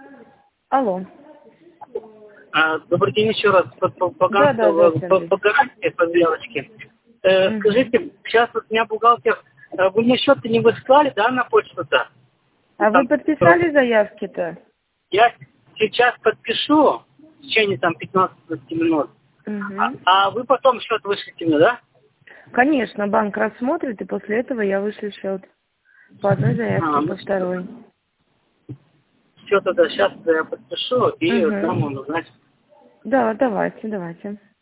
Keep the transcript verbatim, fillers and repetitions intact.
Алло. А, добрый день еще раз. По, по, по, Да, да, по, да, по, по гарантии, по заявочке. Э, Угу. Скажите, сейчас вот у меня бухгалтер, э, вы мне счет не выслали, да, на почту-то? А Там, вы подписали заявки-то? я сейчас подпишу в течение там пятнадцати минут. А, Угу. а вы потом счет вышлите мне, да? Конечно, банк рассмотрит, и после этого я вышлю счет. По одной заявке, А, по ну, второй. все тогда сейчас я подпишу и дам Угу. вам знать. Да, давайте, давайте.